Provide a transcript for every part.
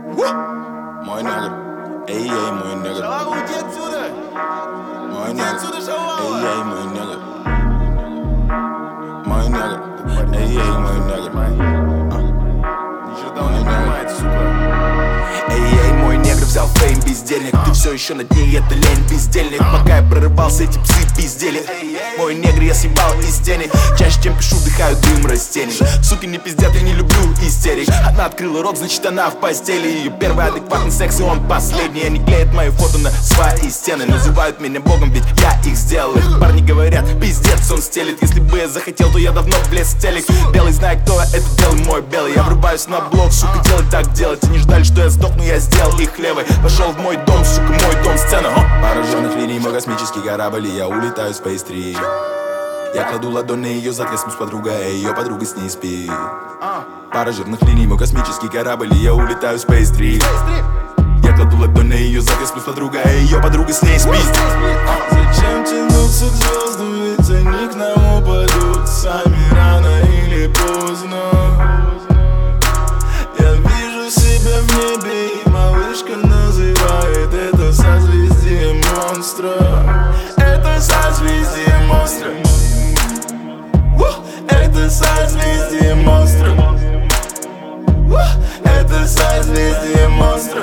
Мой негр, эй, мой негр. Мой негр, эй, мой негр. Мой негр, эй, мой негр. Ничего не понимает, сука. Эй, мой негр взял фейм без денег. Ты все еще на дне, это лень, бездельник. Пока я прорывался, эти псы пиздели. Мой негр, я съебал из тени. Чаще, чем пишу, вдыхаю дым растений. Суки не пиздят, я не люблю истерик. Она открыла рот, значит она в постели. Ее первый адекватный секс, и он последний. Они клеят мои фото на свои стены. Называют меня богом, ведь я их сделал. Их парни говорят, пиздец он стелит. Если бы я захотел, то я давно влез в телек. Белый знает, кто я, это белый мой белый. Я врубаюсь на блок, сука, делать так делать. Они ждали, что я сдохну, я сделал их левой. Пошел в мой дом, сука, мой дом, сцена. Пара жирных линий, мой космический корабль, и я улетаю в Space 3. Я кладу ладонь на ее зад, я с подругой, а ее подруга с ней спит. Пара жирных линий, мой космический корабль, и я улетаю в Space 3. Я кладу ладонь на ее зад, я с подругой, а ее подруга с ней спит. Зачем тянуться к звездам, ведь они к нам упадут сами рано или поздно. Я вижу себя в небе, и малышка называет это созвездие монстра. Это созвездие монстра. Это созвездие монстра. Это созвездие монстра.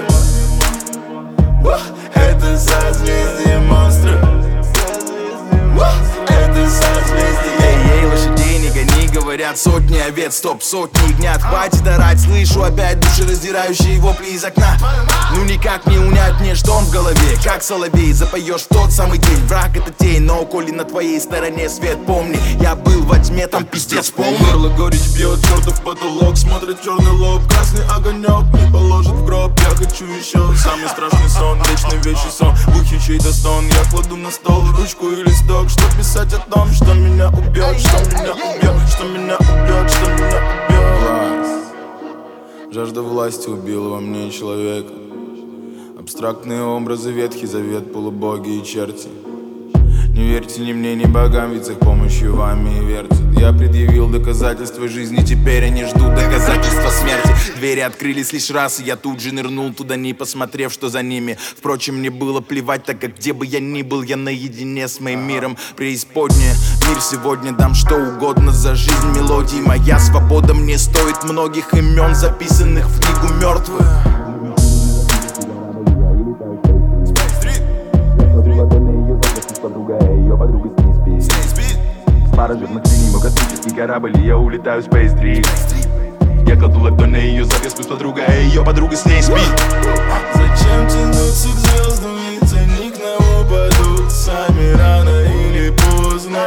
Это созвездие монстра. Это созвездие. Эй, лошадей не гони, говорят сотни овец, стоп, сотни гнят. Хватит орать, слышу опять душераздирающие вопли из окна. Ну никак не унять мне, что он в голове, как соловей. Запоешь в тот самый день, враг это тень. Но коли на твоей стороне свет, помни, я был во тьме, там пиздец полный. Горло горечь бьет, чертов потолок. Смотрит черный лоб, красный огонек не положит в гроб, я хочу еще. Самый страшный сон, вечный вечный сон. В ухе чей-то стон, я кладу на стол ручку и листок, что писать о том, что меня убьет, что меня убьет, что меня убьет, что меня убьет. Жажда власти убила во мне человека. Абстрактные образы, Ветхий Завет, полубоги и черти. Не верьте ни мне, ни богам, ведь с их помощью вами и вертят. Я предъявил доказательства жизни, теперь они ждут доказательства смерти. Двери открылись лишь раз, и я тут же нырнул туда, не посмотрев, что за ними. Впрочем, мне было плевать, так как где бы я ни был, я наедине с моим миром. Преисподняя, мир сегодня дам что угодно за жизнь мелодий. Моя свобода мне стоит многих имен, записанных в книгу мертвых. Подруга, ее подруга с ней спит. Пара жирных линий, мой космический корабль, и я улетаю в Space 3. Я кладу ладонь на ее зад, я сплю с подругой, а ее подруга с ней спит. Зачем тянуться к звездам, ведь они к нам упадут сами рано или поздно.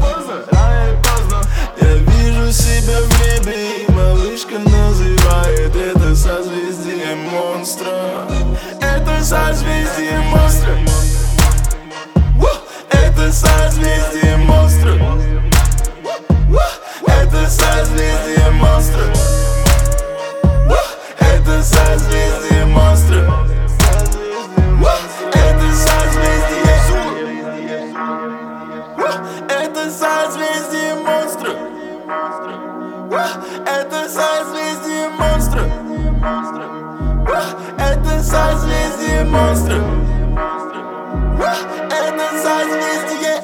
Я вижу себя в небе, и малышка называет это созвездие монстра. Это созвездие монстра. Это созвездие монстра. Это созвездие монстра. Это созвездие монстра. Это созвездие. Это созвездие монстра. Это созвездие монстра. Это созвездие монстра. Это созвездие.